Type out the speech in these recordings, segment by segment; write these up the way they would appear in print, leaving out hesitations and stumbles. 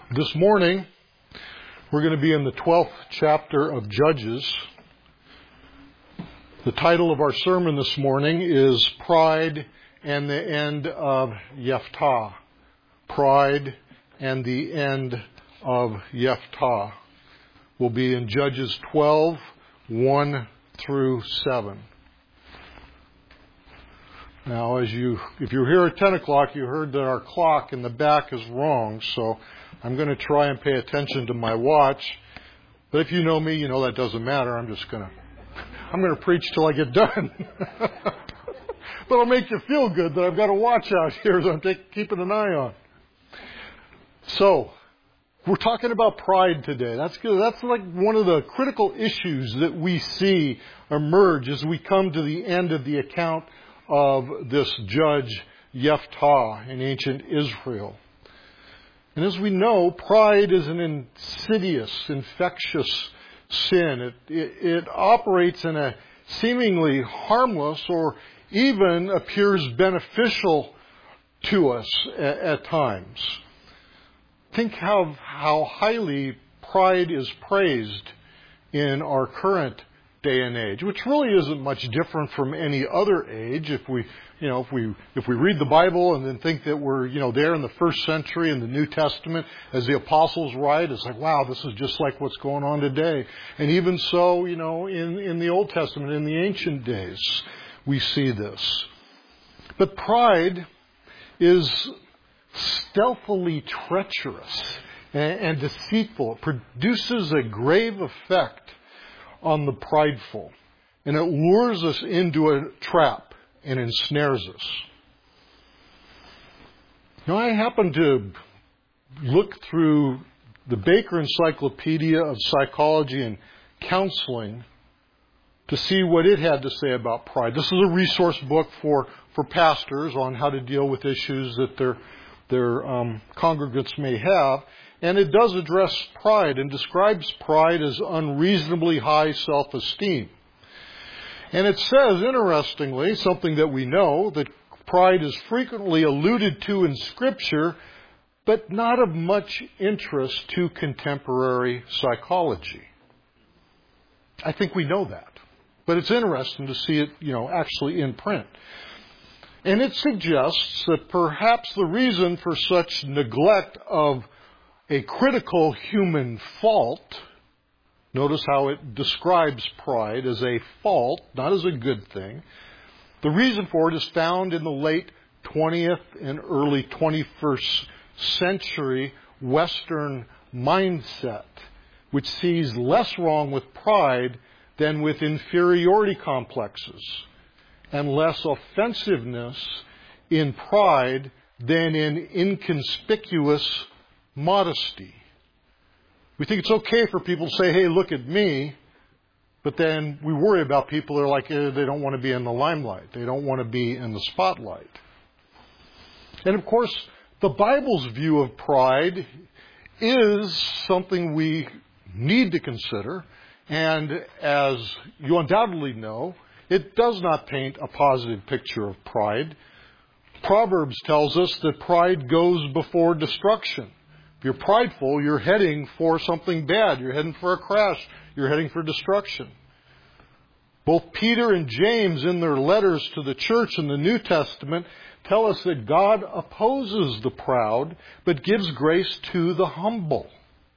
This morning, we're going to be in the 12th chapter of Judges. The title of our sermon this morning is Pride and the End of Jephthah. Pride and the End of Jephthah. We'll be in Judges 12, 1 through 7. Now, if you were here at 10 o'clock, you heard that our clock in the back is wrong, so I'm going to try and pay attention to my watch. But if you know me, you know that doesn't matter. I'm going to preach till I get done. But it'll make you feel good that I've got a watch out here that I'm keeping an eye on. So, we're talking about pride today. That's good. That's like one of the critical issues that we see emerge as we come to the end of the account of this judge Jephthah in ancient Israel. And as we know, pride is an insidious, infectious sin. It operates in a seemingly harmless or even appears beneficial to us at times. Think how highly pride is praised in our current day and age, which really isn't much different from any other age. If we read the Bible and then think that we're, there in the first century in the New Testament as the apostles write, it's like, wow, this is just like what's going on today. And even so, in the Old Testament, in the ancient days, we see this. But pride is stealthily treacherous and deceitful. It produces a grave effect on the prideful, and it lures us into a trap and ensnares us. Now, I happened to look through the Baker Encyclopedia of Psychology and Counseling to see what it had to say about pride. This is a resource book for pastors on how to deal with issues that their congregants may have. And it does address pride and describes pride as unreasonably high self-esteem. And it says, interestingly, something that we know, that pride is frequently alluded to in Scripture, but not of much interest to contemporary psychology. I think we know that. But it's interesting to see it, actually in print. And it suggests that perhaps the reason for such neglect of a critical human fault, notice how it describes pride as a fault, not as a good thing. The reason for it is found in the late 20th and early 21st century Western mindset, which sees less wrong with pride than with inferiority complexes, and less offensiveness in pride than in inconspicuous modesty. We think it's okay for people to say, hey, look at me, but then we worry about people that are like, they don't want to be in the limelight. They don't want to be in the spotlight. And of course, the Bible's view of pride is something we need to consider. And as you undoubtedly know, it does not paint a positive picture of pride. Proverbs tells us that pride goes before destruction. If you're prideful, you're heading for something bad. You're heading for a crash. You're heading for destruction. Both Peter and James, in their letters to the church in the New Testament, tell us that God opposes the proud, but gives grace to the humble.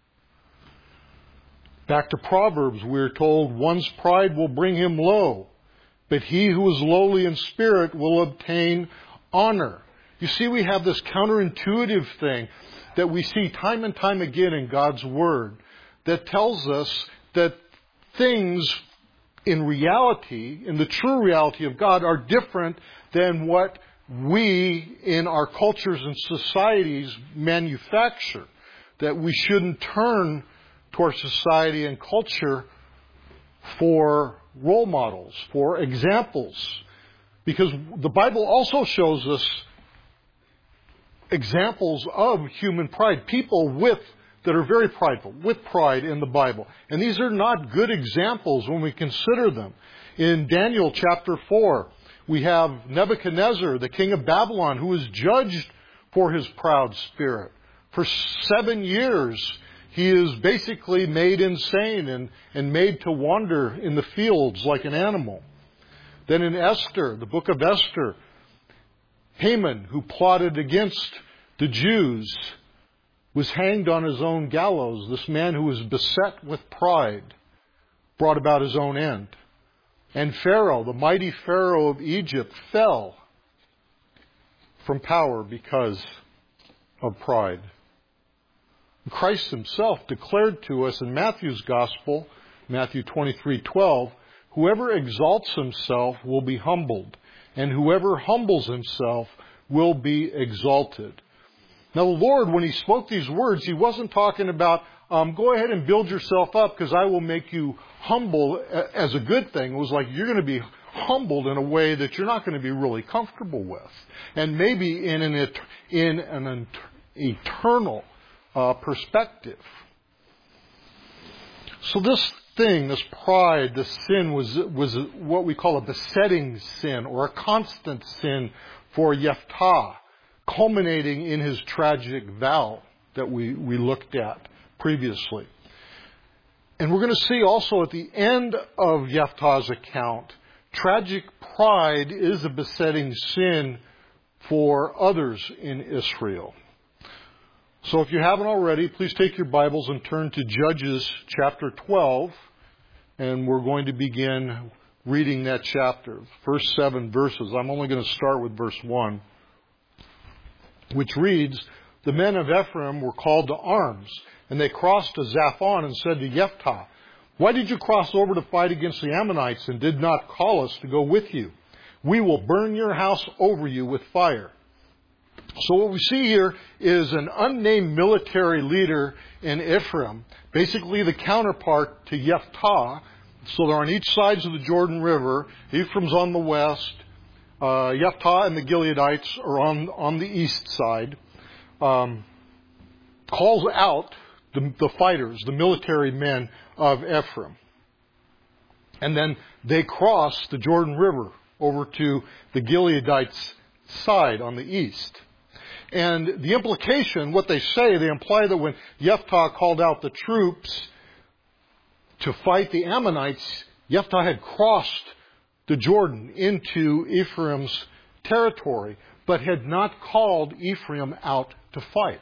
Back to Proverbs, we're told, one's pride will bring him low, but he who is lowly in spirit will obtain honor. You see, we have this counterintuitive thing that we see time and time again in God's Word that tells us that things in reality, in the true reality of God, are different than what we in our cultures and societies manufacture. That we shouldn't turn to our society and culture for role models, for examples. Because the Bible also shows us examples of human pride. People that are very prideful, with pride in the Bible. And these are not good examples when we consider them. In Daniel chapter 4, we have Nebuchadnezzar, the king of Babylon, who is judged for his proud spirit, For 7 years, he is basically made insane and made to wander in the fields like an animal. Then in Esther, the book of Esther, Haman, who plotted against the Jews, was hanged on his own gallows. This man who was beset with pride brought about his own end. And Pharaoh, the mighty Pharaoh of Egypt, fell from power because of pride. Christ himself declared to us in Matthew's Gospel, Matthew 23:12, whoever exalts himself will be humbled, and whoever humbles himself will be exalted. Now the Lord, when he spoke these words, he wasn't talking about, go ahead and build yourself up because I will make you humble as a good thing. It was like you're going to be humbled in a way that you're not going to be really comfortable with. And maybe in an eternal perspective. So this thing, this pride, this sin was what we call a besetting sin or a constant sin for Jephthah, culminating in his tragic vow that we looked at previously. And we're going to see also at the end of Jephthah's account, tragic pride is a besetting sin for others in Israel. So if you haven't already, please take your Bibles and turn to Judges chapter 12, and we're going to begin reading that chapter, first 7 verses. I'm only going to start with verse 1, which reads, the men of Ephraim were called to arms, and they crossed to Zaphon and said to Jephthah, why did you cross over to fight against the Ammonites and did not call us to go with you? We will burn your house over you with fire. So what we see here is an unnamed military leader in Ephraim, basically the counterpart to Jephthah. So they're on each sides of the Jordan River. Ephraim's on the west. Jephthah and the Gileadites are on the east side. Calls out the fighters, the military men of Ephraim. And then they cross the Jordan River over to the Gileadites' side on the east. And the implication, what they say, they imply that when Jephthah called out the troops to fight the Ammonites, Jephthah had crossed the Jordan into Ephraim's territory, but had not called Ephraim out to fight.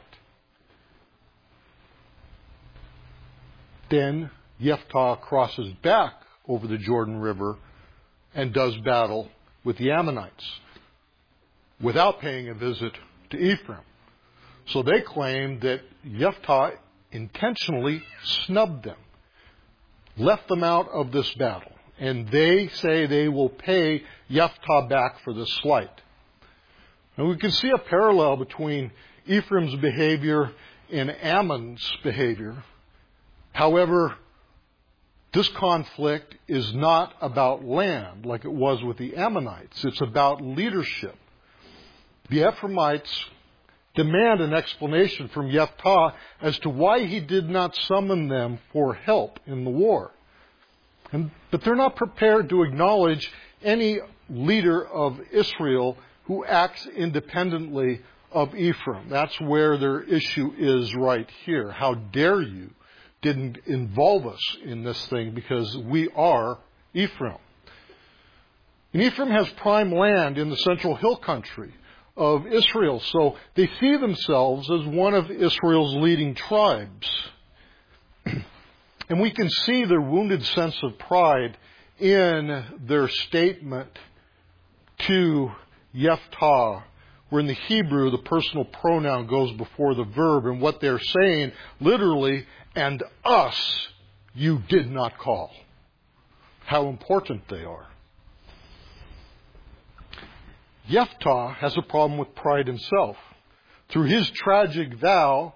Then Jephthah crosses back over the Jordan River and does battle with the Ammonites without paying a visit to Ephraim. So they claim that Jephthah intentionally snubbed them, left them out of this battle, and they say they will pay Jephthah back for this slight. And we can see a parallel between Ephraim's behavior and Ammon's behavior. However, this conflict is not about land like it was with the Ammonites. It's about leadership. The Ephraimites demand an explanation from Jephthah as to why he did not summon them for help in the war. But they're not prepared to acknowledge any leader of Israel who acts independently of Ephraim. That's where their issue is right here. How dare you didn't involve us in this thing because we are Ephraim. And Ephraim has prime land in the central hill country of Israel, so they see themselves as one of Israel's leading tribes. And we can see their wounded sense of pride in their statement to Jephthah, where in the Hebrew the personal pronoun goes before the verb, and what they're saying literally, and us you did not call. How important they are. Jephthah has a problem with pride himself. Through his tragic vow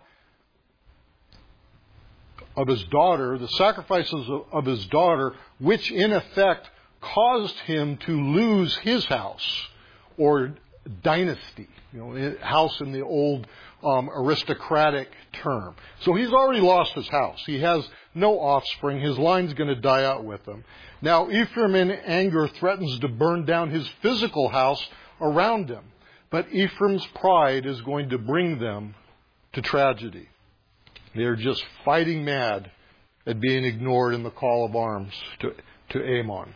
of his daughter, the sacrifices of his daughter, which in effect caused him to lose his house or dynasty, house in the old aristocratic term. So he's already lost his house. He has no offspring. His line's going to die out with him. Now Ephraim in anger threatens to burn down his physical house around him. But Ephraim's pride is going to bring them to tragedy. They're just fighting mad at being ignored in the call of arms to Ammon.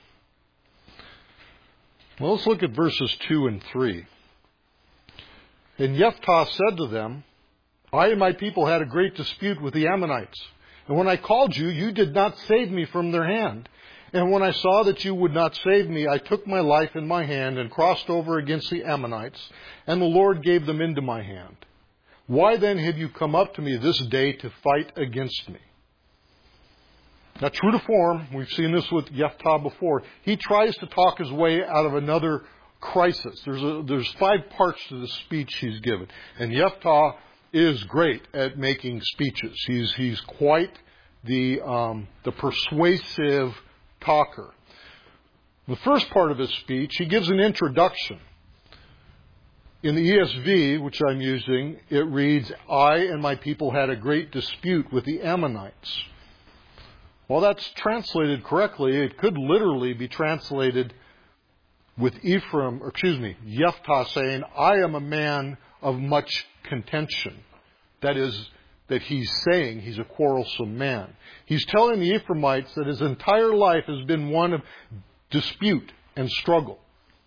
Well, let's look at verses 2 and 3. And Jephthah said to them, I and my people had a great dispute with the Ammonites. And when I called you, you did not save me from their hand. And when I saw that you would not save me, I took my life in my hand and crossed over against the Ammonites, and the Lord gave them into my hand. Why then have you come up to me this day to fight against me? Now, true to form, we've seen this with Jephthah before. He tries to talk his way out of another crisis. There's 5 parts to the speech he's given. And Jephthah is great at making speeches. He's quite the persuasive talker. The first part of his speech, he gives an introduction. In the ESV, which I'm using, it reads, I and my people had a great dispute with the Ammonites. Well, that's translated correctly. It could literally be translated with Jephthah saying, I am a man of much contention. That is, that he's saying he's a quarrelsome man. He's telling the Ephraimites that his entire life has been one of dispute and struggle.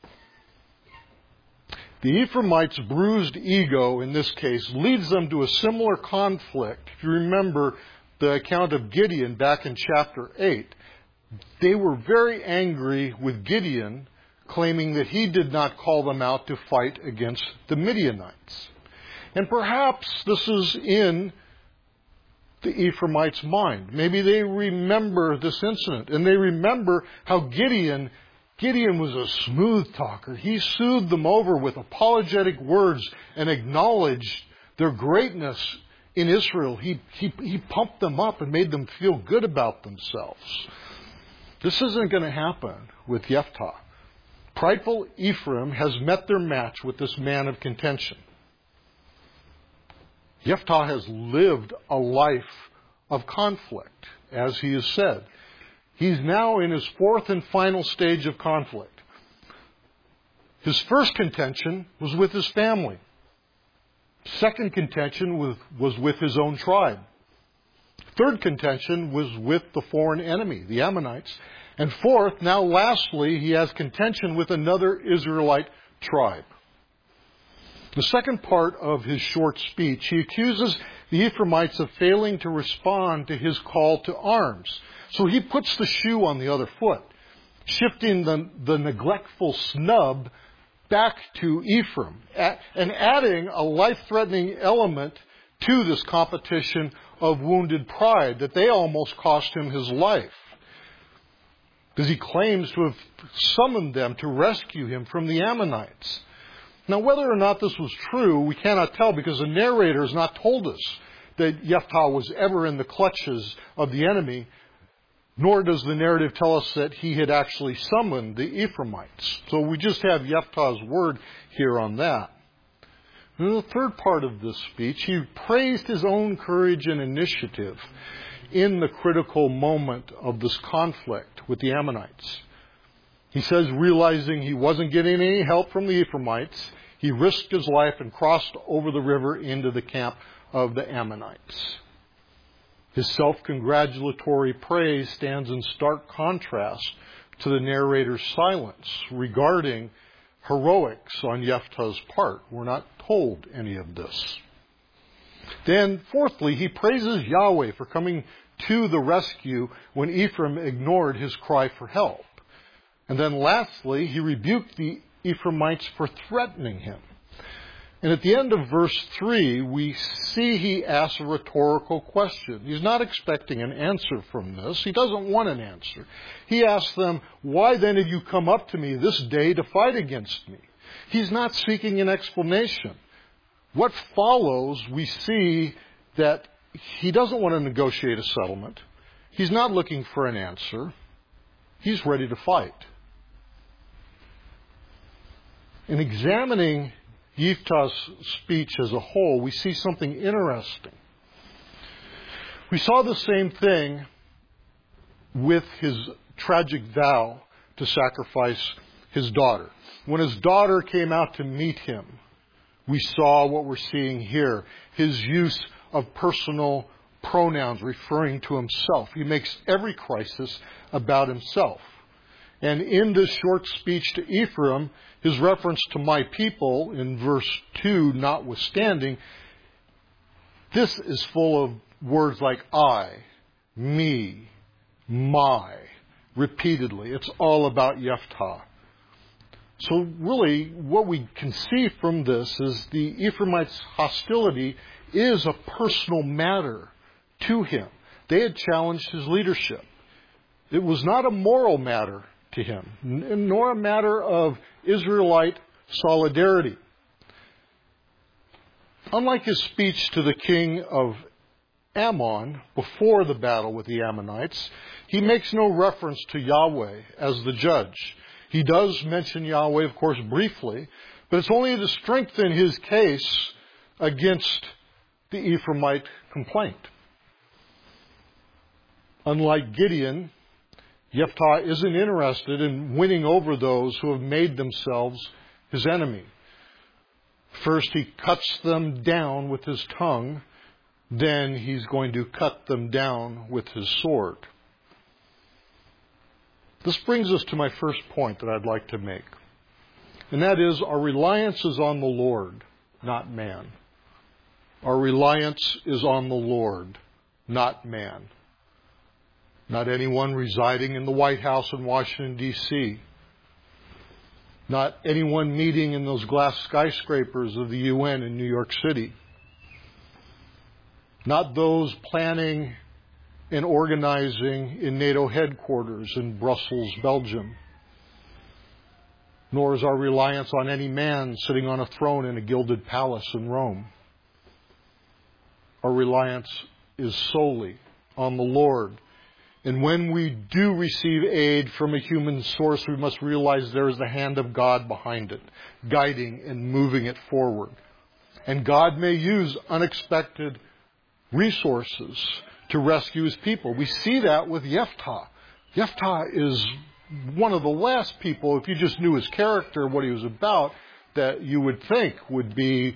The Ephraimites' bruised ego, in this case, leads them to a similar conflict. If you remember the account of Gideon back in chapter 8, they were very angry with Gideon, claiming that he did not call them out to fight against the Midianites. And perhaps this is in the Ephraimites' mind. Maybe they remember this incident, and they remember how Gideon was a smooth talker. He soothed them over with apologetic words and acknowledged their greatness in Israel. He pumped them up and made them feel good about themselves. This isn't going to happen with Jephthah. Prideful Ephraim has met their match with this man of contention. Jephthah has lived a life of conflict, as he has said. He's now in his 4th and final stage of conflict. His first contention was with his family. Second contention was with his own tribe. Third contention was with the foreign enemy, the Ammonites. And fourth, now lastly, he has contention with another Israelite tribe. The second part of his short speech, he accuses the Ephraimites of failing to respond to his call to arms. So he puts the shoe on the other foot, shifting the neglectful snub back to Ephraim, and adding a life-threatening element to this competition of wounded pride that they almost cost him his life. Because he claims to have summoned them to rescue him from the Ammonites. Now, whether or not this was true, we cannot tell, because the narrator has not told us that Jephthah was ever in the clutches of the enemy, nor does the narrative tell us that he had actually summoned the Ephraimites. So we just have Jephthah's word here on that. In the third part of this speech, he praised his own courage and initiative in the critical moment of this conflict with the Ammonites. He says, realizing he wasn't getting any help from the Ephraimites, he risked his life and crossed over the river into the camp of the Ammonites. His self-congratulatory praise stands in stark contrast to the narrator's silence regarding heroics on Jephthah's part. We're not told any of this. Then, fourthly, he praises Yahweh for coming to the rescue when Ephraim ignored his cry for help. And then lastly, he rebuked the Ephraimites for threatening him. And at the end of verse 3, we see he asks a rhetorical question. He's not expecting an answer from this. He doesn't want an answer. He asks them, why then have you come up to me this day to fight against me? He's not seeking an explanation. What follows, we see that he doesn't want to negotiate a settlement. He's not looking for an answer. He's ready to fight. In examining Jephthah's speech as a whole, we see something interesting. We saw the same thing with his tragic vow to sacrifice his daughter. When his daughter came out to meet him we saw what we're seeing here. His use of personal pronouns referring to himself. He makes every crisis about himself. And in this short speech to Ephraim, his reference to my people in verse 2 notwithstanding, this is full of words like I, me, my, repeatedly. It's all about Jephthah. So really, what we can see from this is the Ephraimites' hostility is a personal matter to him. They had challenged his leadership. It was not a moral matter to him, nor a matter of Israelite solidarity. Unlike his speech to the king of Ammon before the battle with the Ammonites, he makes no reference to Yahweh as the judge. He does mention Yahweh, of course, briefly, but it's only to strengthen his case against the Ephraimite complaint. Unlike Gideon, Jephthah isn't interested in winning over those who have made themselves his enemy. First, he cuts them down with his tongue. Then he's going to cut them down with his sword. This brings us to my first point that I'd like to make. And that is, our reliance is on the Lord, not man. Our reliance is on the Lord, not man. Not anyone residing in the White House in Washington, D.C. Not anyone meeting in those glass skyscrapers of the UN in New York City. Not those planning and organizing in NATO headquarters in Brussels, Belgium. Nor is our reliance on any man sitting on a throne in a gilded palace in Rome. Our reliance is solely on the Lord. And when we do receive aid from a human source, we must realize there is the hand of God behind it, guiding and moving it forward. And God may use unexpected resources to rescue his people. We see that with Jephthah. Jephthah is one of the last people, if you just knew his character, what he was about, that you would think would be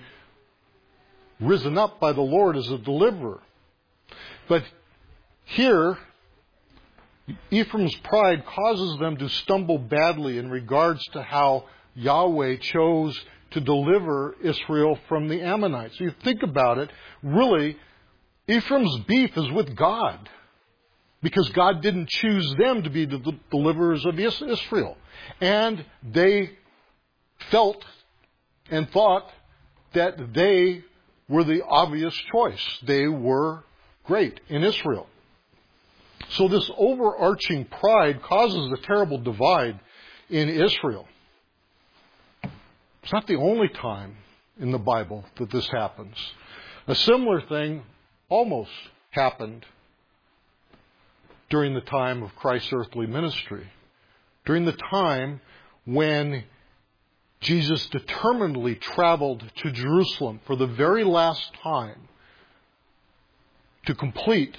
risen up by the Lord as a deliverer. But here, Ephraim's pride causes them to stumble badly in regards to how Yahweh chose to deliver Israel from the Ammonites. So you think about it, really, Ephraim's beef is with God, because God didn't choose them to be the deliverers of Israel. And they felt and thought that they were the obvious choice. They were great in Israel. So this overarching pride causes a terrible divide in Israel. It's not the only time in the Bible that this happens. A similar thing almost happened during the time of Christ's earthly ministry. During the time when Jesus determinedly traveled to Jerusalem for the very last time to complete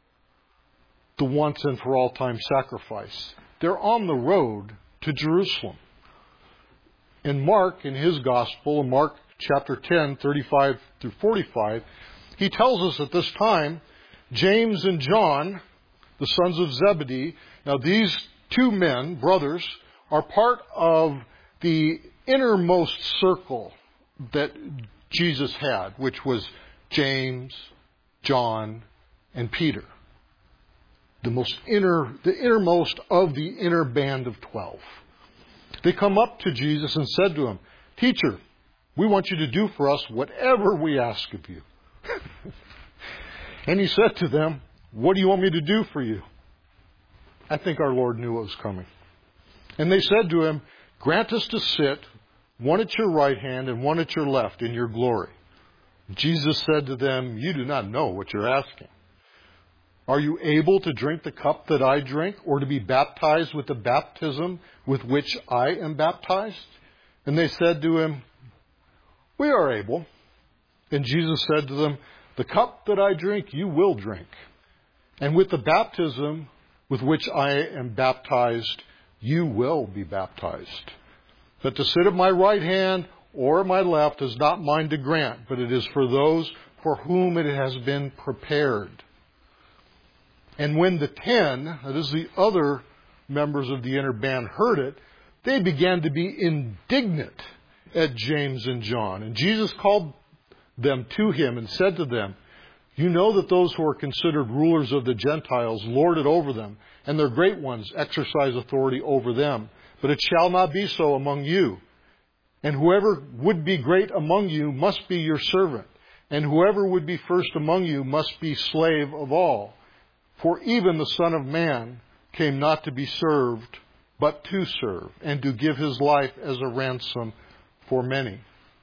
the once and for all time sacrifice. They're on the road to Jerusalem. And Mark, in his gospel, in Mark chapter 10, 35 through 45, he tells us at this time, James and John, the sons of Zebedee, now these two men, brothers, are part of the innermost circle that Jesus had, which was James, John, and Peter. The innermost of the inner band of 12. They come up to Jesus and said to him, "Teacher, we want you to do for us whatever we ask of you." And he said to them, "What do you want me to do for you?" I think our Lord knew what was coming. And they said to him, "Grant us to sit, one at your right hand and one at your left, in your glory." Jesus said to them, "You do not know what you're asking. Are you able to drink the cup that I drink, or to be baptized with the baptism with which I am baptized?" And they said to him, "We are able." And Jesus said to them, "The cup that I drink, you will drink. And with the baptism with which I am baptized, you will be baptized. But to sit at my right hand or my left is not mine to grant, but it is for those for whom it has been prepared. And when the 10, that is the other members of the inner band, heard it, they began to be indignant at James and John. And Jesus called them to him and said to them, you know that those who are considered rulers of the Gentiles lord it over them, and their great ones exercise authority over them. But it shall not be so among you. And whoever would be great among you must be your servant, and whoever would be first among you must be slave of all. For even the Son of Man came not to be served, but to serve, and to give his life as a ransom for many.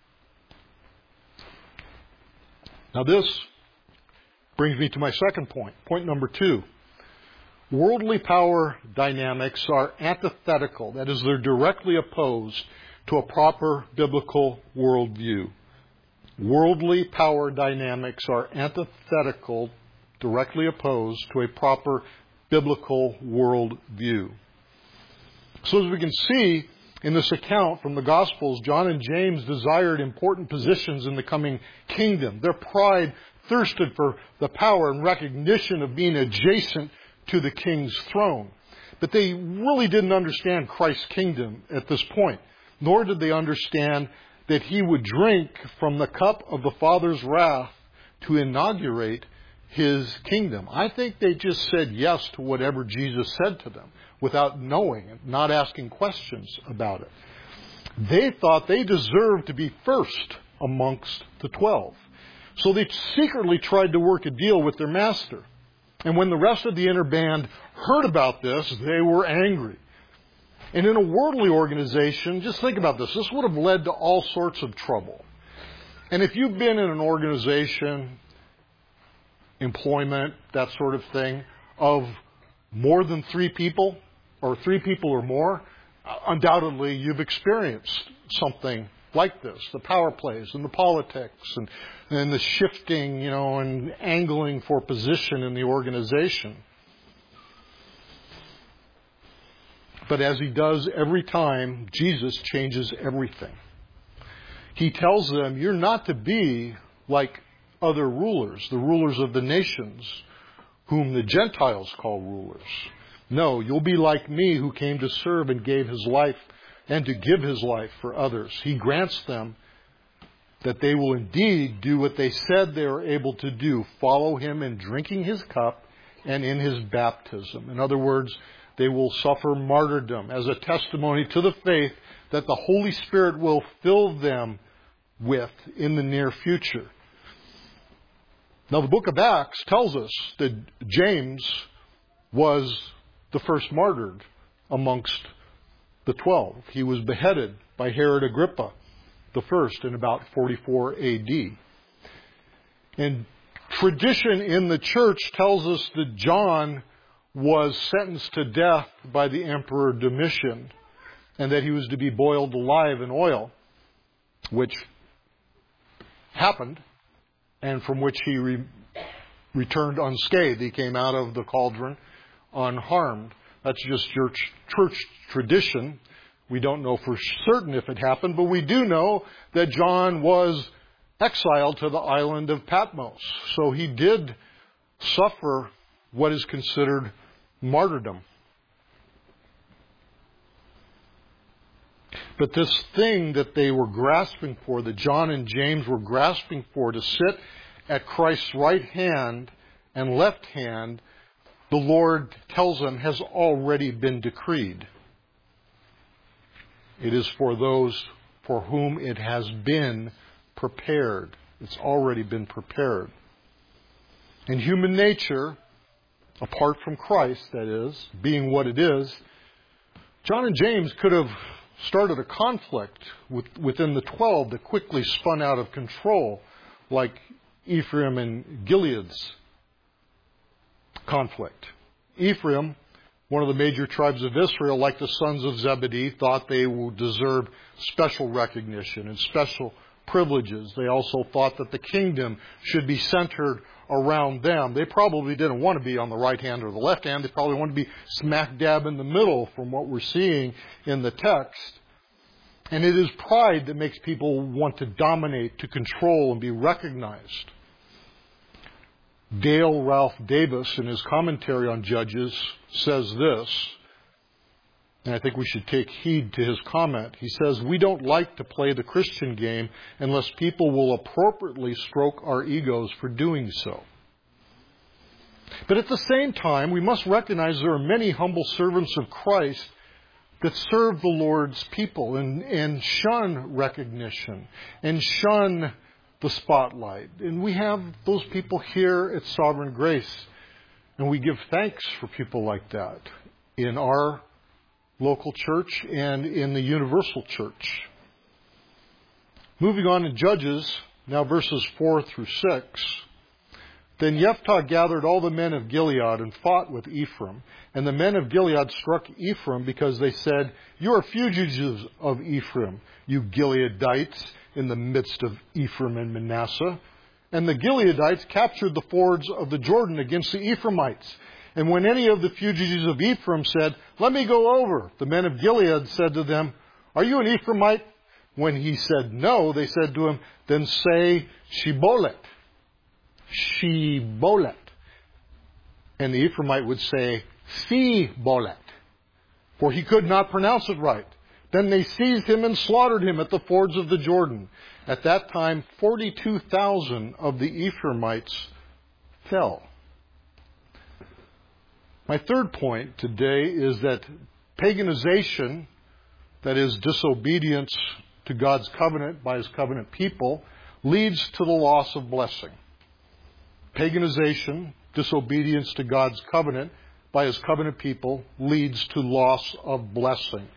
Now this brings me to my second point. Point number 2. Worldly power dynamics are antithetical. That is, they're directly opposed to a proper biblical worldview. Worldly power dynamics are antithetical, directly opposed to a proper biblical worldview. So as we can see in this account from the Gospels, John and James desired important positions in the coming kingdom. Their pride thirsted for the power and recognition of being adjacent to the king's throne. But they really didn't understand Christ's kingdom at this point, nor did they understand that he would drink from the cup of the Father's wrath to inaugurate his kingdom. I think they just said yes to whatever Jesus said to them without knowing and not asking questions about it. They thought they deserved to be first amongst the 12. So they secretly tried to work a deal with their master. And when the rest of the inner band heard about this, they were angry. And in a worldly organization, just think about this. This would have led to all sorts of trouble. And if you've been in an organization, employment, that sort of thing, of more than 3 people, or 3 people or more, undoubtedly you've experienced something like this. The power plays and the politics and the shifting, and angling for position in the organization. But as he does every time, Jesus changes everything. He tells them, you're not to be like other rulers, the rulers of the nations, whom the Gentiles call rulers. No, you'll be like me, who came to serve and gave his life, and to give his life for others. He grants them that they will indeed do what they said they were able to do, follow him in drinking his cup and in his baptism. In other words, they will suffer martyrdom as a testimony to the faith that the Holy Spirit will fill them with in the near future. Now, the book of Acts tells us that James was the first martyred amongst the 12. He was beheaded by Herod Agrippa the first in about 44 A.D. And tradition in the church tells us that John was sentenced to death by the Emperor Domitian, and that he was to be boiled alive in oil, which happened, and from which he returned unscathed. He came out of the cauldron unharmed. That's just church tradition. We don't know for certain if it happened, but we do know that John was exiled to the island of Patmos. So he did suffer what is considered martyrdom. But this thing that they were grasping for, that John and James were grasping for, to sit at Christ's right hand and left hand, the Lord tells them has already been decreed. It is for those for whom it has been prepared. It's already been prepared. And human nature, apart from Christ, that is, being what it is, John and James could have started a conflict within the 12 that quickly spun out of control, like Ephraim and Gilead's conflict. Ephraim, one of the major tribes of Israel, like the sons of Zebedee, thought they would deserve special recognition and special privileges. They also thought that the kingdom should be centered around them. They probably didn't want to be on the right hand or the left hand. They probably wanted to be smack dab in the middle from what we're seeing in the text. And it is pride that makes people want to dominate, to control, and be recognized. Dale Ralph Davis, in his commentary on Judges, says this, and I think we should take heed to his comment. He says, "We don't like to play the Christian game unless people will appropriately stroke our egos for doing so. But at the same time, we must recognize there are many humble servants of Christ that serve the Lord's people and shun recognition and shun the spotlight. And we have those people here at Sovereign Grace, and we give thanks for people like that in our local church and in the universal church." Moving on to Judges, now verses 4 through 6. "Then Jephthah gathered all the men of Gilead and fought with Ephraim. And the men of Gilead struck Ephraim because they said, 'You are fugitives of Ephraim, you Gileadites, in the midst of Ephraim and Manasseh.' And the Gileadites captured the fords of the Jordan against the Ephraimites. And when any of the fugitives of Ephraim said, 'Let me go over,' the men of Gilead said to them, 'Are you an Ephraimite?' When he said no, they said to him, 'Then say Shibboleth.' Shibboleth. And the Ephraimite would say Siboleth, for he could not pronounce it right. Then they seized him and slaughtered him at the fords of the Jordan. At that time, 42,000 of the Ephraimites fell." My third point today is that paganization, that is disobedience to God's covenant by His covenant people, leads to the loss of blessing. Paganization, disobedience to God's covenant by His covenant people, leads to loss of blessing.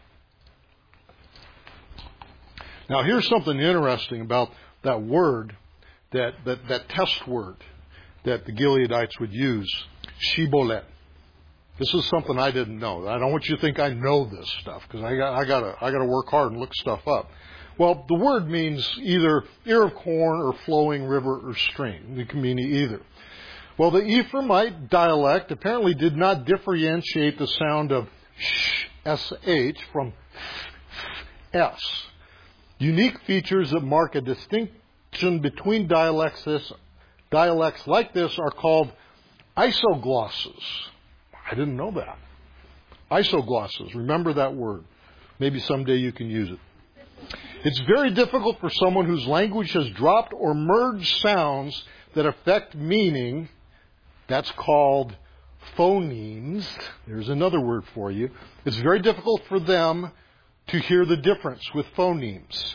Now here's something interesting about that word, that test word that the Gileadites would use, Shibboleth. This is something I didn't know. I don't want you to think I know this stuff, because I gotta work hard and look stuff up. Well, the word means either ear of corn or flowing river or stream. It can mean either. Well, the Ephraimite dialect apparently did not differentiate the sound of sh from s. Unique features that mark a distinction between dialects like this are called isoglosses. I didn't know that. Isoglosses. Remember that word. Maybe someday you can use it. It's very difficult for someone whose language has dropped or merged sounds that affect meaning. That's called phonemes. There's another word for you. It's very difficult for them to hear the difference with phonemes.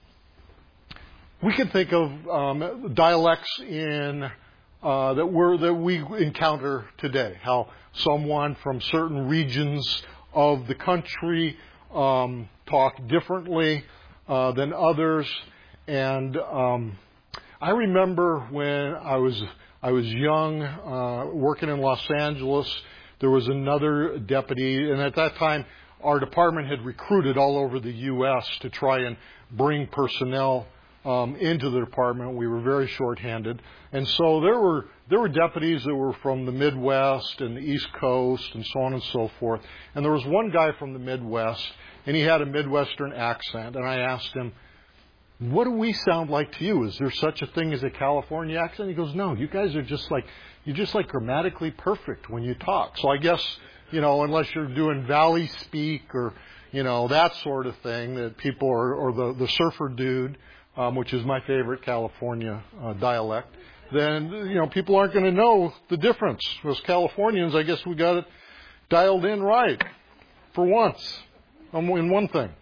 We can think of dialects that we encounter today. How someone from certain regions of the country talk differently than others. And I remember when I was young, working in Los Angeles, there was another deputy, and at that time our department had recruited all over the U.S. to try and bring personnel into the department. We were very short-handed. And so there were deputies that were from the Midwest and the East Coast and so on and so forth. And there was one guy from the Midwest, and he had a Midwestern accent. And I asked him, "What do we sound like to you? Is there such a thing as a California accent?" He goes, "No, you guys are you're just like grammatically perfect when you talk." So I guess, unless you're doing valley speak or, that sort of thing, that people or the surfer dude, which is my favorite California dialect, then, people aren't going to know the difference. As Californians, I guess we got it dialed in right for once in one thing.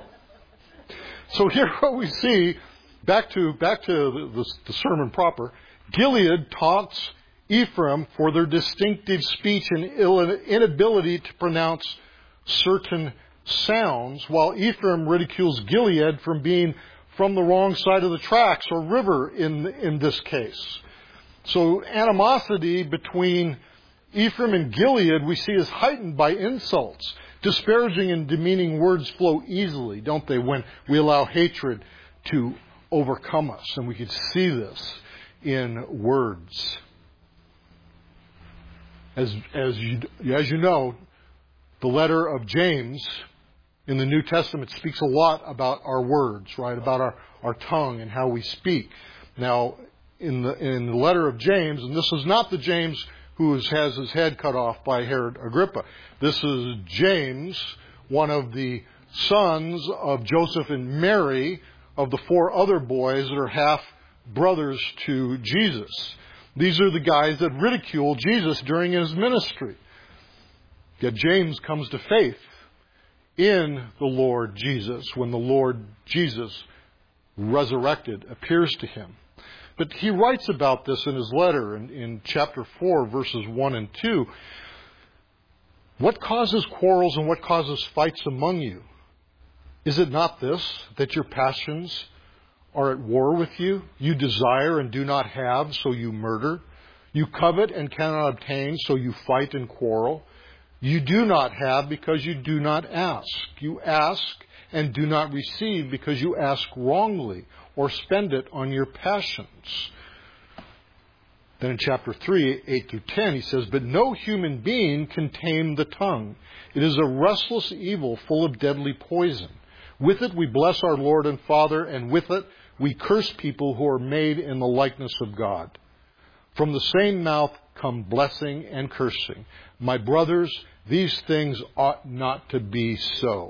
So here what we see, back to the sermon proper, Gilead taunts Ephraim for their distinctive speech and inability to pronounce certain sounds, while Ephraim ridicules Gilead from being from the wrong side of the tracks or river in this case. So animosity between Ephraim and Gilead we see is heightened by insults. Disparaging and demeaning words flow easily, don't they, when we allow hatred to overcome us. And we can see this in words. As you know, the letter of James in the New Testament speaks a lot about our words, right? About our tongue and how we speak. Now, in the letter of James, and this is not the James who has his head cut off by Herod Agrippa. This is James, one of the sons of Joseph and Mary, of the 4 other boys that are half brothers to Jesus. These are the guys that ridiculed Jesus during his ministry. Yet James comes to faith in the Lord Jesus when the Lord Jesus, resurrected, appears to him. But he writes about this in his letter in chapter 4, verses 1 and 2. What causes quarrels and what causes fights among you? Is it not this, that your passions are at war with you? You desire and do not have, so you murder. You covet and cannot obtain, so you fight and quarrel. You do not have because you do not ask. You ask and do not receive because you ask wrongly or spend it on your passions. Then in chapter 3, 8 through 10, he says, but no human being can tame the tongue. It is a restless evil full of deadly poison. With it we bless our Lord and Father, and with it we curse people who are made in the likeness of God. From the same mouth come blessing and cursing. My brothers, these things ought not to be so.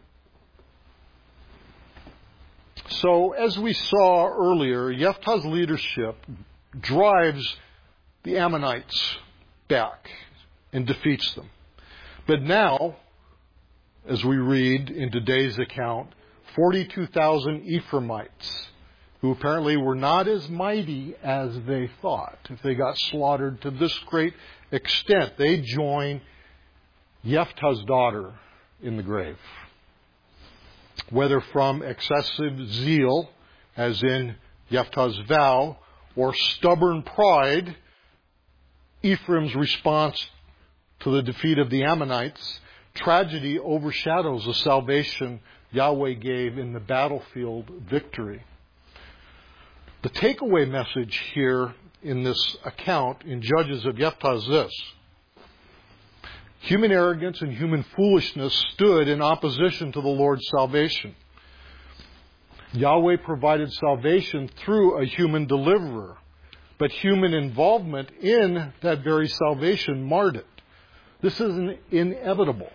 So, as we saw earlier, Jephthah's leadership drives the Ammonites back and defeats them. But now, as we read in today's account, 42,000 Ephraimites, who apparently were not as mighty as they thought, if they got slaughtered to this great extent, they join Jephthah's daughter in the grave. Whether from excessive zeal, as in Jephthah's vow, or stubborn pride, Ephraim's response to the defeat of the Ammonites, tragedy overshadows the salvation Yahweh gave in the battlefield victory. The takeaway message here in this account in Judges of Jephthah is this. Human arrogance and human foolishness stood in opposition to the Lord's salvation. Yahweh provided salvation through a human deliverer, but human involvement in that very salvation marred it. This is inevitable.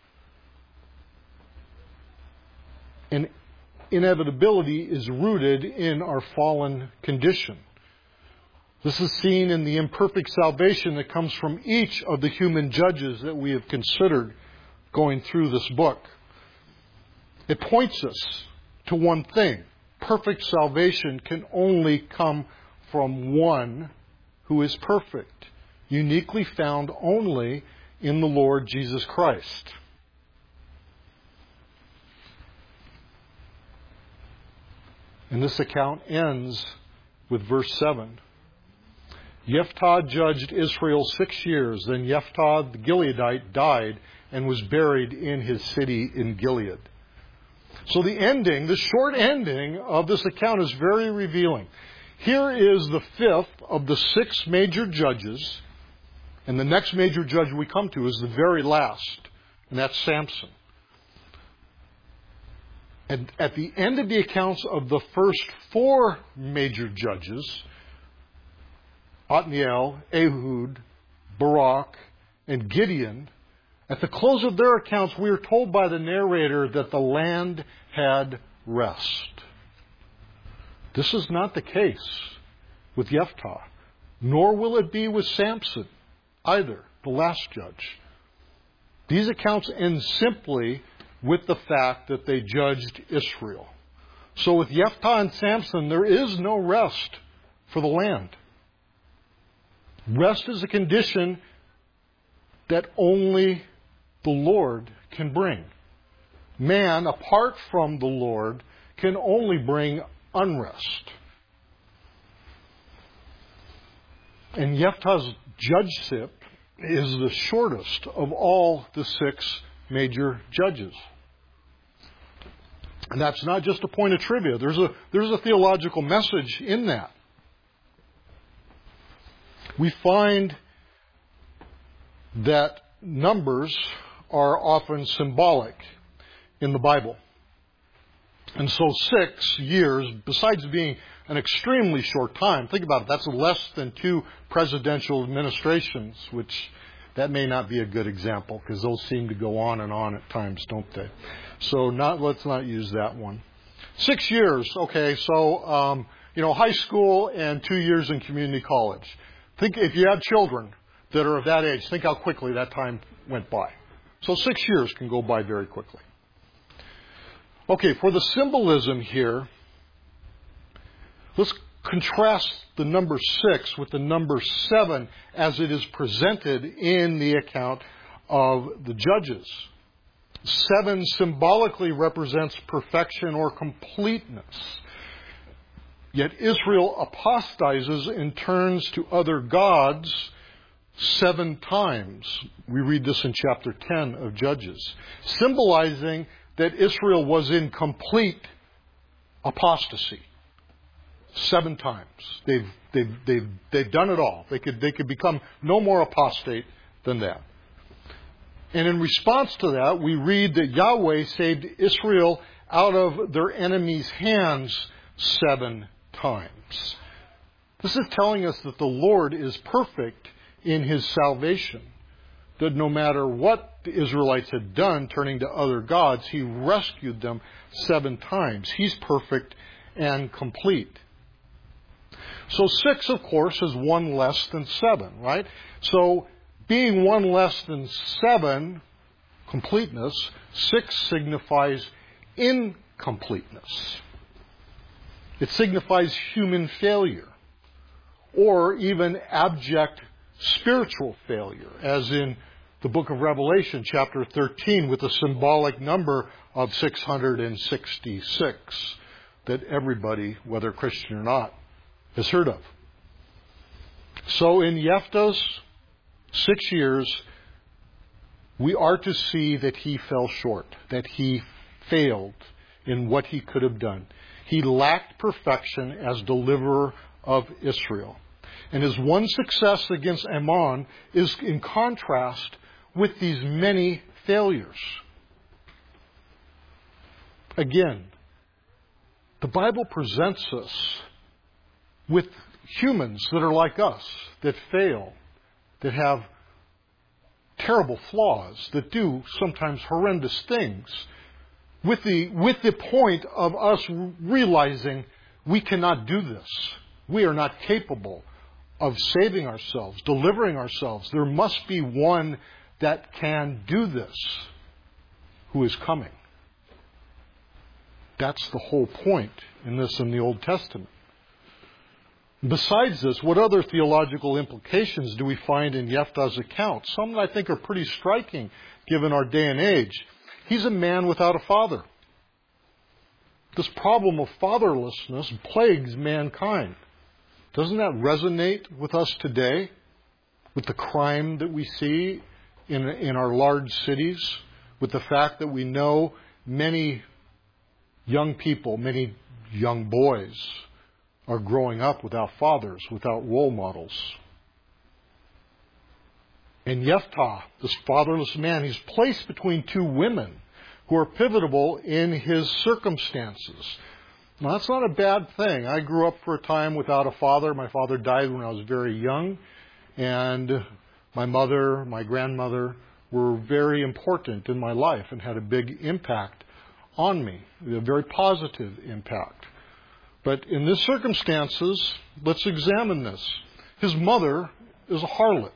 And inevitability is rooted in our fallen condition. This is seen in the imperfect salvation that comes from each of the human judges that we have considered going through this book. It points us to one thing. Perfect salvation can only come from one who is perfect, uniquely found only in the Lord Jesus Christ. And this account ends with verse 7. Jephthah judged Israel 6 years. Then Jephthah the Gileadite died and was buried in his city in Gilead. So the ending, the short ending of this account is very revealing. Here is the 5th of the 6 major judges. And the next major judge we come to is the very last. And that's Samson. And at the end of the accounts of the first 4 major judges, Othniel, Ehud, Barak, and Gideon, at the close of their accounts, we are told by the narrator that the land had rest. This is not the case with Jephthah, nor will it be with Samson either, the last judge. These accounts end simply with the fact that they judged Israel. So with Jephthah and Samson, there is no rest for the land. Rest is a condition that only the Lord can bring. Man, apart from the Lord, can only bring unrest. And Jephthah's judgeship is the shortest of all the 6 major judges. And that's not just a point of trivia. There's a theological message in that. We find that numbers are often symbolic. in the Bible. And so 6 years, besides being an extremely short time, think about it, that's less than 2 presidential administrations, which that may not be a good example because those seem to go on and on at times, don't they? So let's not use that one. 6 years, okay, so, high school and 2 years in community college. Think if you have children that are of that age, think how quickly that time went by. So 6 years can go by very quickly. Okay, for the symbolism here, let's contrast the number 6 with the number 7 as it is presented in the account of the Judges. 7 symbolically represents perfection or completeness. Yet Israel apostatizes and turns to other gods 7 times. We read this in chapter 10 of Judges, symbolizing that Israel was in complete apostasy. 7 times. They've done it all. They could become no more apostate than that. And in response to that, we read that Yahweh saved Israel out of their enemies' hands 7 times. This is telling us that the Lord is perfect in His salvation. That no matter what the Israelites had done, turning to other gods, He rescued them 7 times. He's perfect and complete. So 6, of course, is 1 less than 7, right? So being 1 less than 7, completeness, 6 signifies incompleteness. It signifies human failure, or even abject spiritual failure, as in the book of Revelation, chapter 13, with the symbolic number of 666 that everybody, whether Christian or not, has heard of. So in Jephthah's 6 years, we are to see that he fell short, that he failed in what he could have done. He lacked perfection as deliverer of Israel. And his one success against Ammon is in contrast with these many failures. Again, the Bible presents us with humans that are like us, that fail, that have terrible flaws, that do sometimes horrendous things, with the point of us realizing we cannot do this. We are not capable of saving ourselves, delivering ourselves. There must be one that can do this, who is coming. That's the whole point in this in the Old Testament. Besides this, what other theological implications do we find in Jephthah's account? Some that I think are pretty striking given our day and age. He's a man without a father. This problem of fatherlessness plagues mankind. Doesn't that resonate with us today? With the crime that we see in our large cities? With the fact that we know many young people, many young boys are growing up without fathers, without role models. And Jephthah, this fatherless man, he's placed between 2 women who are pivotal in his circumstances. Now, that's not a bad thing. I grew up for a time without a father. My father died when I was very young. And my mother, my grandmother were very important in my life and had a big impact on me, a very positive impact. But in these circumstances, let's examine this. His mother is a harlot.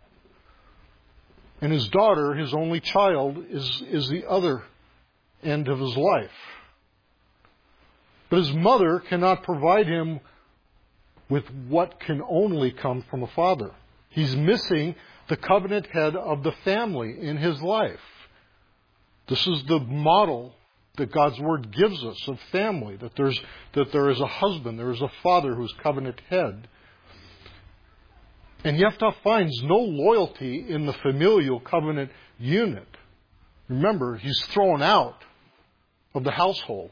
And his daughter, his only child, is the other end of his life. But his mother cannot provide him with what can only come from a father. He's missing the covenant head of the family in his life. This is the model that God's Word gives us of family, that there is a husband, there is a father who's covenant head. And Jephthah finds no loyalty in the familial covenant unit. Remember, he's thrown out of the household.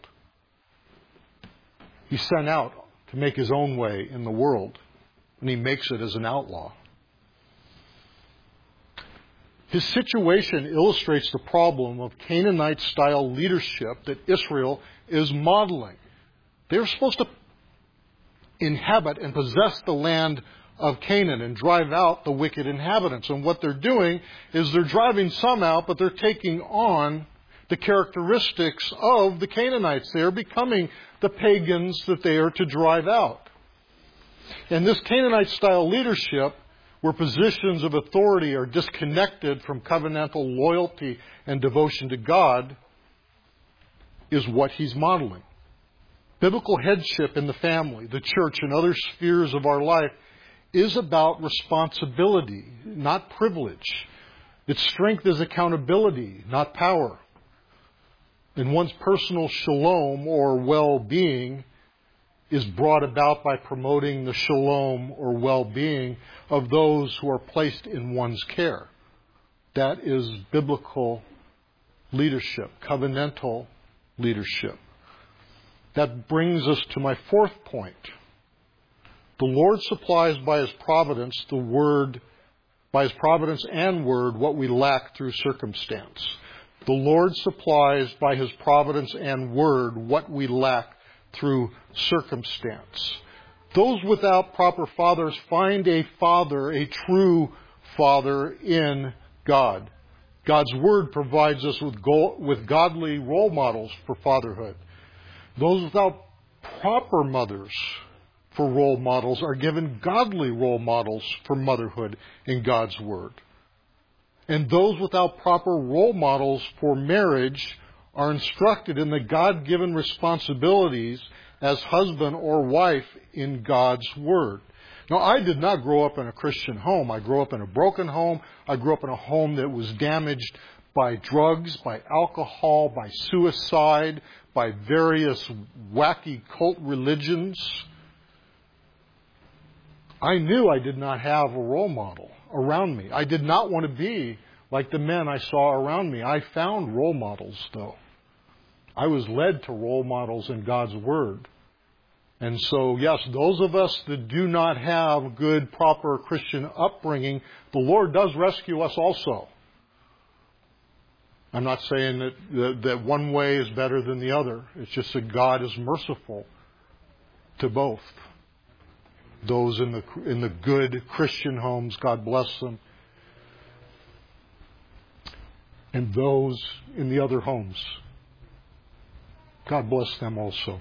He's sent out to make his own way in the world, and he makes it as an outlaw. His situation illustrates the problem of Canaanite-style leadership that Israel is modeling. They're supposed to inhabit and possess the land of Canaan and drive out the wicked inhabitants. And what they're doing is they're driving some out, but they're taking on the characteristics of the Canaanites. They are becoming the pagans that they are to drive out. And this Canaanite-style leadership, where positions of authority are disconnected from covenantal loyalty and devotion to God, is what he's modeling. Biblical headship in the family, the church, and other spheres of our life is about responsibility, not privilege. Its strength is accountability, not power. And one's personal shalom or well-being is brought about by promoting the shalom or well-being of those who are placed in one's care. That is biblical leadership, covenantal leadership. That brings us to my fourth point. The Lord supplies by His providence and word, what we lack through circumstance. The Lord supplies by His providence and word what we lack through circumstance. Those without proper fathers find a father, a true father in God. God's word provides us with godly role models for fatherhood. Those without proper mothers for role models are given godly role models for motherhood in God's word. And those without proper role models for marriage are instructed in the God-given responsibilities as husband or wife in God's word. Now, I did not grow up in a Christian home. I grew up in a broken home. I grew up in a home that was damaged by drugs, by alcohol, by suicide, by various wacky cult religions. I knew I did not have a role model around me. I did not want to be like the men I saw around me. I found role models, though. I was led to role models in God's Word. And so, yes, those of us that do not have good, proper Christian upbringing, the Lord does rescue us also. I'm not saying that one way is better than the other. It's just that God is merciful to both. Those in the good Christian homes, God bless them. And those in the other homes, God bless them also.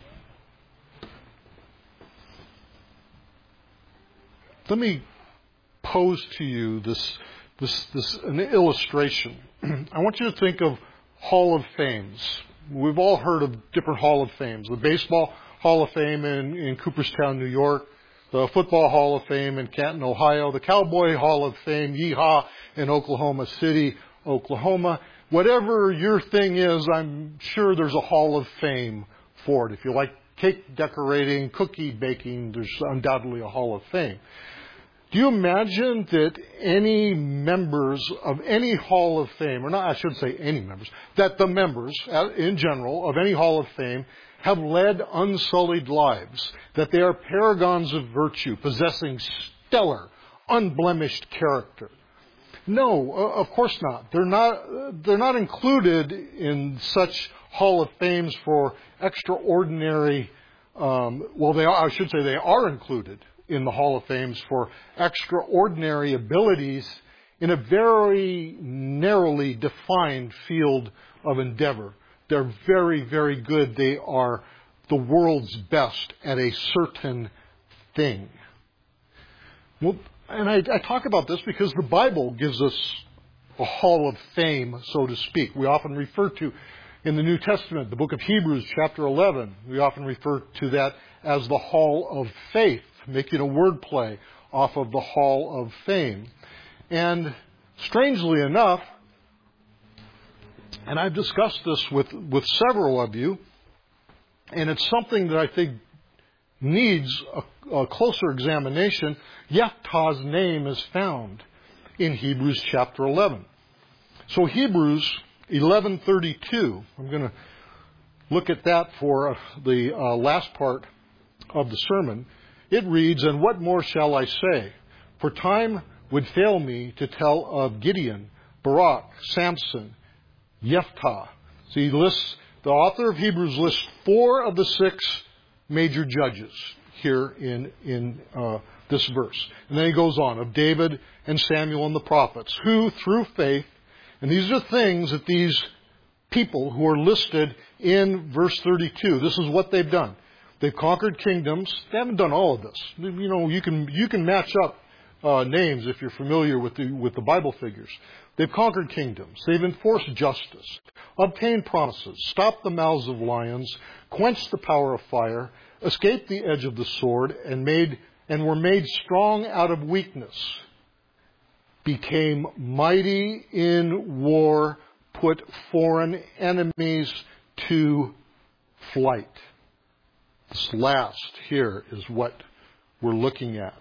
Let me pose to you an illustration. I want you to think of Hall of Fames. We've all heard of different Hall of Fames. The Baseball Hall of Fame in Cooperstown, New York. The Football Hall of Fame in Canton, Ohio. The Cowboy Hall of Fame, Yeehaw, in Oklahoma City, Oklahoma. Whatever your thing is, I'm sure there's a Hall of Fame for it. If you like cake decorating, cookie baking, there's undoubtedly a Hall of Fame. Do you imagine that any members of any Hall of Fame, or not, I shouldn't say any members, that the members in general of any Hall of Fame have led unsullied lives, that they are paragons of virtue, possessing stellar, unblemished character? No, of course not. They're not included in such Hall of Fames for extraordinary, they are, I should say they are included in the Hall of Fames for extraordinary abilities in a very narrowly defined field of endeavor. They're very, very good. They are the world's best at a certain thing. Well, and I talk about this because the Bible gives us a Hall of Fame, so to speak. We often refer to, in the New Testament, the book of Hebrews, chapter 11, we often refer to that as the Hall of Faith, making a wordplay off of the Hall of Fame. And strangely enough, and I've discussed this with several of you, and it's something that I think needs a closer examination. Jephthah's name is found in Hebrews chapter 11. So Hebrews 11:32, I'm going to look at that for the last part of the sermon. It reads, "And what more shall I say? For time would fail me to tell of Gideon, Barak, Samson, Jephthah. So the author of Hebrews lists 4 of the 6 major judges here in this verse. And then he goes on, of David and Samuel and the prophets, who through faith, and these are things that these people who are listed in verse 32, this is what they've done. They've conquered kingdoms. They haven't done all of this. You know, you can match up names if you're familiar with the Bible figures. They've conquered kingdoms. They've enforced justice, obtained promises, stopped the mouths of lions, quenched the power of fire, escaped the edge of the sword, and were made strong out of weakness, became mighty in war, put foreign enemies to flight. This last here is what we're looking at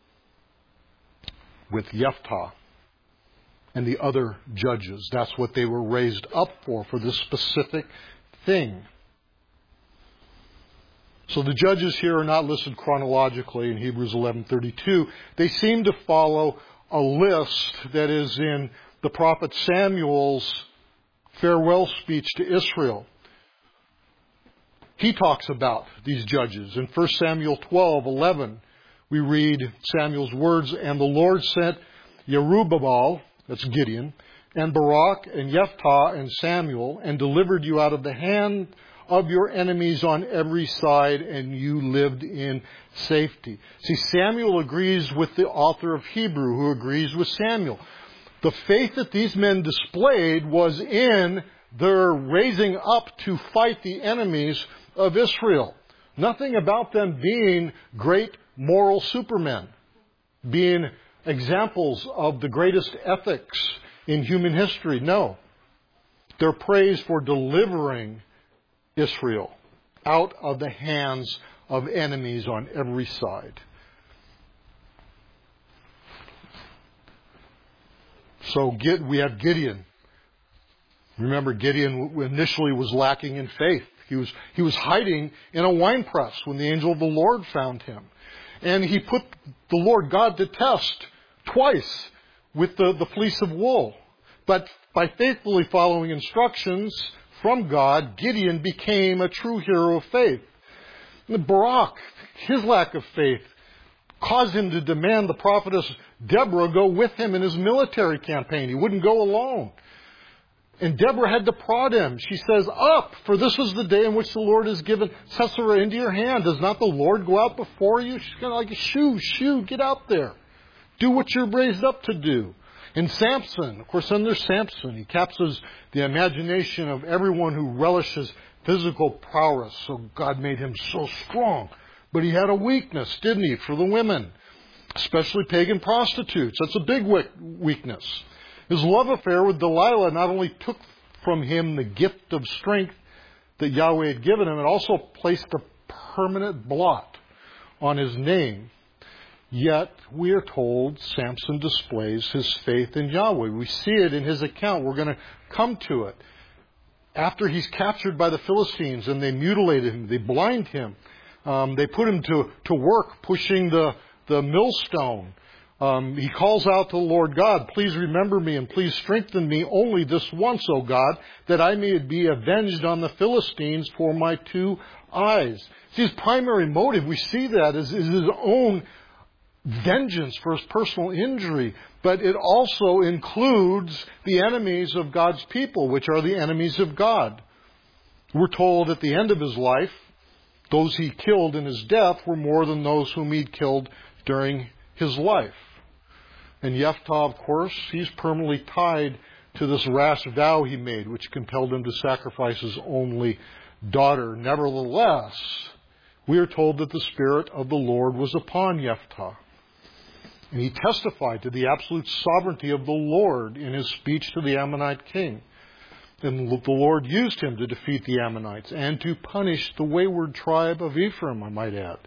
with Jephthah and the other judges. That's what they were raised up for this specific thing. So the judges here are not listed chronologically in Hebrews 11:32. They seem to follow a list that is in the prophet Samuel's farewell speech to Israel. He talks about these judges. In 1 Samuel 12:11, we read Samuel's words, and the Lord sent Jerubbaal, that's Gideon, and Barak and Jephthah and Samuel, and delivered you out of the hand of your enemies on every side, and you lived in safety. See, Samuel agrees with the author of Hebrew, who agrees with Samuel. The faith that these men displayed was in their raising up to fight the enemies of Israel. Nothing about them being great moral supermen, being examples of the greatest ethics in human history. No. They're praised for delivering Israel out of the hands of enemies on every side. So we have Gideon. Remember, Gideon initially was lacking in faith. He was hiding in a wine press when the angel of the Lord found him. And he put the Lord God to test twice with the fleece of wool. But by faithfully following instructions from God, Gideon became a true hero of faith. Barak, his lack of faith, caused him to demand the prophetess Deborah go with him in his military campaign. He wouldn't go alone. And Deborah had to prod him. She says, "Up, for this is the day in which the Lord has given Sisera into your hand. Does not the Lord go out before you?" She's kind of like, shoo, get out there. Do what you're raised up to do. And Samson, of course, then there's Samson. He captures the imagination of everyone who relishes physical prowess. So God made him so strong. But he had a weakness, didn't he, for the women, especially pagan prostitutes. That's a big weakness. His love affair with Delilah not only took from him the gift of strength that Yahweh had given him, it also placed a permanent blot on his name. Yet, we are told Samson displays his faith in Yahweh. We see it in his account. We're going to come to it. After he's captured by the Philistines and they mutilated him, they blind him, they put him to work pushing the millstone. He calls out to the Lord God, "Please remember me and please strengthen me only this once, O God, that I may be avenged on the Philistines for my 2 eyes." See, his primary motive, we see that, is his own vengeance for his personal injury. But it also includes the enemies of God's people, which are the enemies of God. We're told at the end of his life, those he killed in his death were more than those whom he'd killed during his life. And Jephthah, of course, he's permanently tied to this rash vow he made, which compelled him to sacrifice his only daughter. Nevertheless, we are told that the Spirit of the Lord was upon Jephthah. And he testified to the absolute sovereignty of the Lord in his speech to the Ammonite king. And the Lord used him to defeat the Ammonites and to punish the wayward tribe of Ephraim, I might add.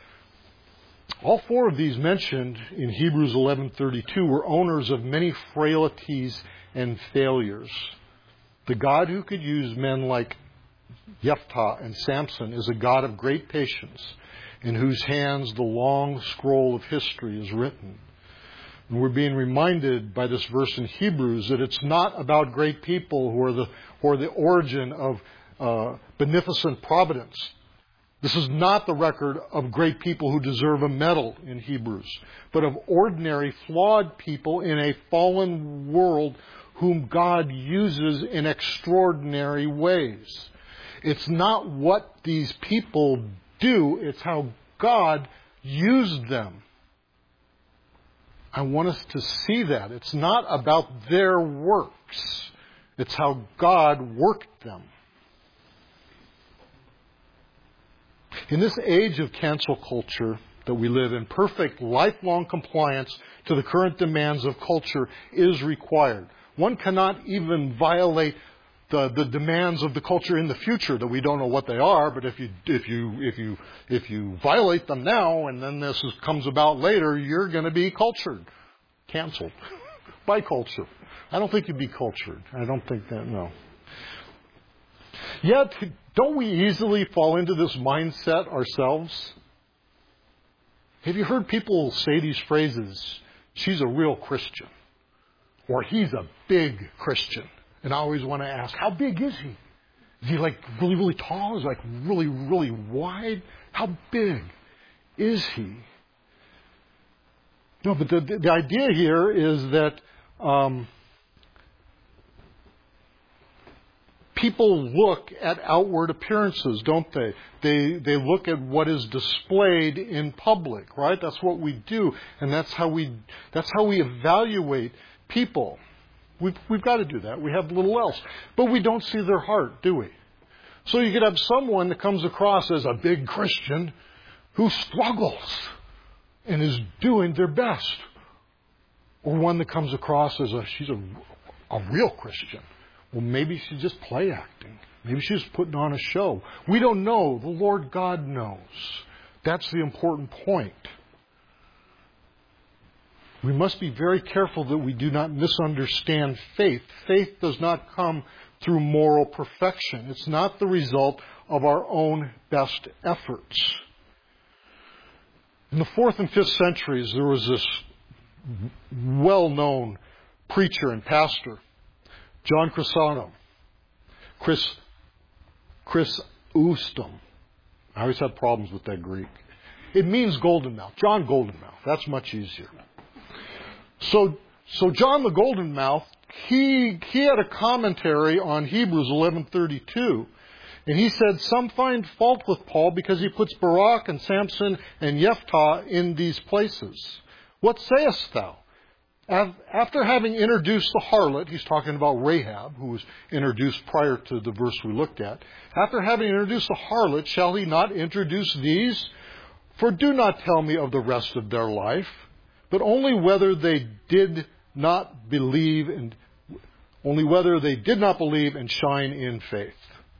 All 4 of these mentioned in Hebrews 11:32 were owners of many frailties and failures. The God who could use men like Jephthah and Samson is a God of great patience, in whose hands the long scroll of history is written. And we're being reminded by this verse in Hebrews that it's not about great people who are the origin of beneficent providence. This is not the record of great people who deserve a medal in Hebrews, but of ordinary, flawed people in a fallen world whom God uses in extraordinary ways. It's not what these people do, it's how God used them. I want us to see that. It's not about their works. It's how God worked them. In this age of cancel culture that we live in, perfect lifelong compliance to the current demands of culture is required. One cannot even violate the demands of the culture in the future that we don't know what they are, but if you violate them now and then this comes about later, you're going to be cultured, canceled by culture. I don't think you'd be cultured. I don't think that, no. Yet, don't we easily fall into this mindset ourselves? Have you heard people say these phrases, she's a real Christian, or he's a big Christian? And I always want to ask, how big is he? Is he like really, really tall? Is he like really, really wide? How big is he? No, but the idea here is that people look at outward appearances, don't they? They look at what is displayed in public, right? That's what we do, and that's how we evaluate people. We've got to do that. We have little else, but we don't see their heart, do we? So you could have someone that comes across as a big Christian who struggles and is doing their best, or one that comes across as she's a real Christian. Well, maybe she's just play acting. Maybe she's putting on a show. We don't know. The Lord God knows. That's the important point. We must be very careful that we do not misunderstand faith. Faith does not come through moral perfection. It's not the result of our own best efforts. In the 4th and 5th centuries, there was this well-known preacher and pastor, John Chrysostom. Chrysostom. I always had problems with that Greek. It means golden mouth. John Golden Mouth. That's much easier. So John the Golden Mouth, he had a commentary on Hebrews 11:32, and he said, "Some find fault with Paul because he puts Barak and Samson and Jephthah in these places. What sayest thou? After having introduced the harlot," he's talking about Rahab, who was introduced prior to the verse we looked at. "After having introduced the harlot, shall he not introduce these? For do not tell me of the rest of their life, but only whether they did not believe and shine in faith."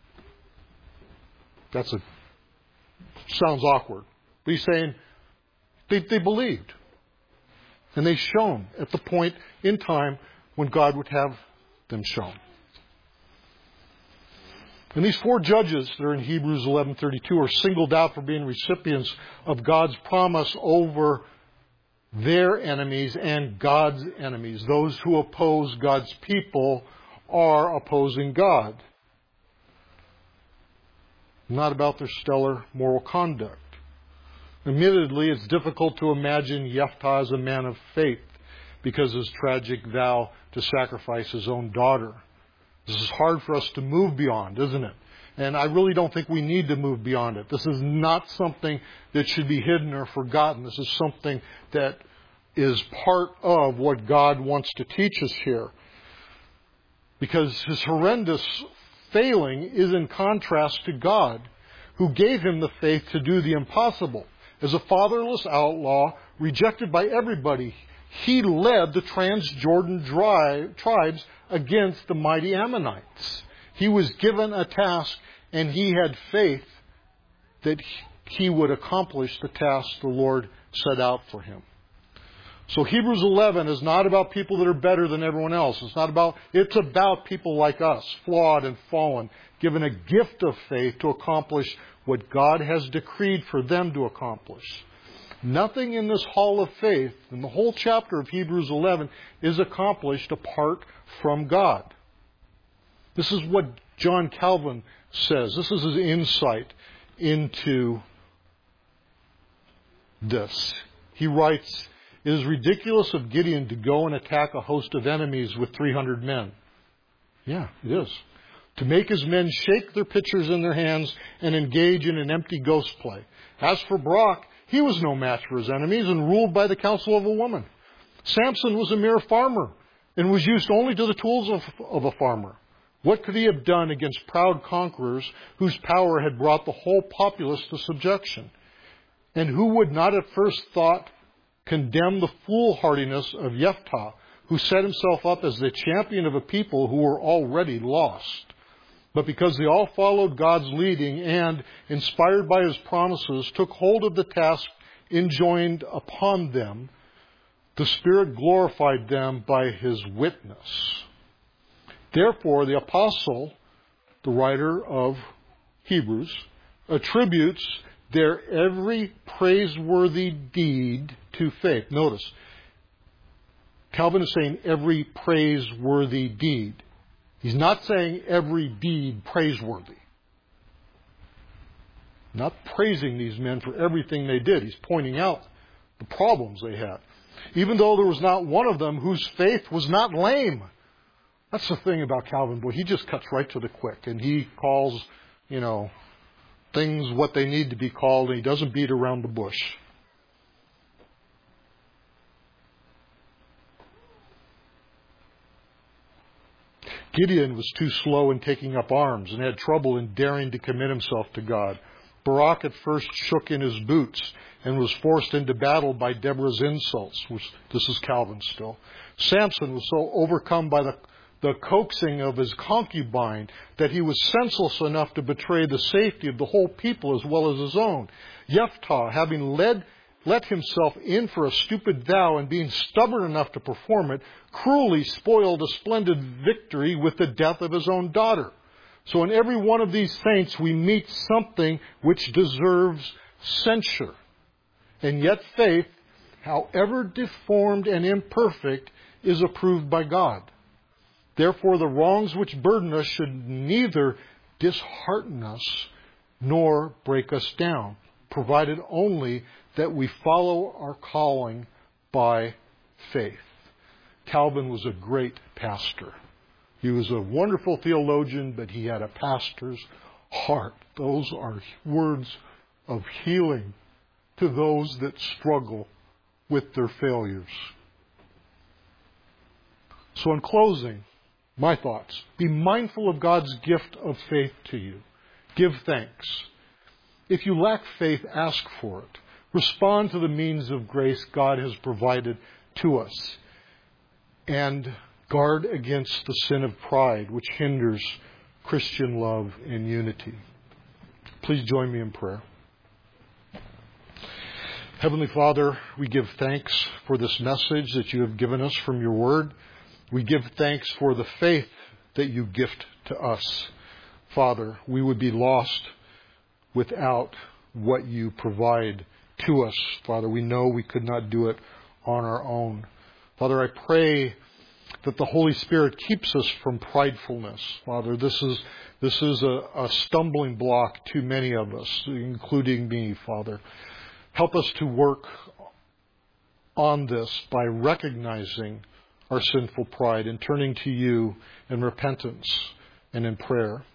Sounds awkward. But he's saying they believed. And they shone at the point in time when God would have them shone. And these 4 judges that are in Hebrews 11:32 are singled out for being recipients of God's promise over their enemies and God's enemies. Those who oppose God's people are opposing God. Not about their stellar moral conduct. Admittedly, it's difficult to imagine Jephthah as a man of faith because of his tragic vow to sacrifice his own daughter. This is hard for us to move beyond, isn't it? And I really don't think we need to move beyond it. This is not something that should be hidden or forgotten. This is something that is part of what God wants to teach us here. Because his horrendous failing is in contrast to God, who gave him the faith to do the impossible. As a fatherless outlaw, rejected by everybody, he led the Transjordan tribes against the mighty Ammonites. He was given a task, and he had faith that he would accomplish the task the Lord set out for him. So Hebrews 11 is not about people that are better than everyone else. It's about people like us, flawed and fallen, given a gift of faith to accomplish what God has decreed for them to accomplish. Nothing in this hall of faith, in the whole chapter of Hebrews 11, is accomplished apart from God. This is what John Calvin says. This is his insight into this. He writes, "It is ridiculous of Gideon to go and attack a host of enemies with 300 men." Yeah, it is. To make his men shake their pitchers in their hands and engage in an empty ghost play. As for Barak, he was no match for his enemies and ruled by the counsel of a woman. Samson was a mere farmer and was used only to the tools of a farmer. What could he have done against proud conquerors whose power had brought the whole populace to subjection? And who would not at first thought condemn the foolhardiness of Jephthah, who set himself up as the champion of a people who were already lost? But because they all followed God's leading and, inspired by His promises, took hold of the task enjoined upon them, the Spirit glorified them by His witness. Therefore, the apostle, the writer of Hebrews, attributes their every praiseworthy deed to faith. Notice, Calvin is saying every praiseworthy deed. He's not saying every deed praiseworthy. Not praising these men for everything they did. He's pointing out the problems they had. Even though there was not one of them whose faith was not lame. That's the thing about Calvin. Boy, he just cuts right to the quick. And he calls, things what they need to be called. And he doesn't beat around the bush. Gideon was too slow in taking up arms and had trouble in daring to commit himself to God. Barak at first shook in his boots and was forced into battle by Deborah's insults. This is Calvin still. Samson was so overcome by the coaxing of his concubine that he was senseless enough to betray the safety of the whole people as well as his own. Jephthah, having let himself in for a stupid vow and being stubborn enough to perform it, cruelly spoiled a splendid victory with the death of his own daughter. So in every one of these saints we meet something which deserves censure. And yet faith, however deformed and imperfect, is approved by God. Therefore the wrongs which burden us should neither dishearten us nor break us down, provided only that we follow our calling by faith. Calvin was a great pastor. He was a wonderful theologian, but he had a pastor's heart. Those are words of healing to those that struggle with their failures. So in closing, my thoughts. Be mindful of God's gift of faith to you. Give thanks. If you lack faith, ask for it. Respond to the means of grace God has provided to us. And guard against the sin of pride, which hinders Christian love and unity. Please join me in prayer. Heavenly Father, we give thanks for this message that you have given us from your word. We give thanks for the faith that you gift to us. Father, we would be lost without what you provide to us. Father, we know we could not do it on our own. Father, I pray that the Holy Spirit keeps us from pridefulness. Father, this is a stumbling block to many of us, including me, Father. Help us to work on this by recognizing our sinful pride and turning to you in repentance and in prayer.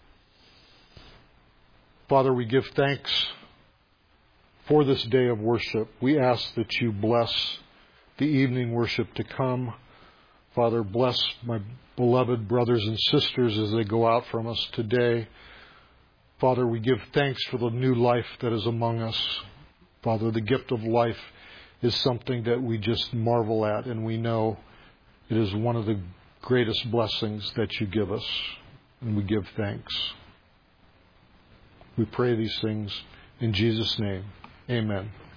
Father, we give thanks for this day of worship. We ask that you bless the evening worship to come. Father, bless my beloved brothers and sisters as they go out from us today. Father, we give thanks for the new life that is among us. Father, the gift of life is something that we just marvel at, and we know it is one of the greatest blessings that you give us, and we give thanks. We pray these things in Jesus' name. Amen.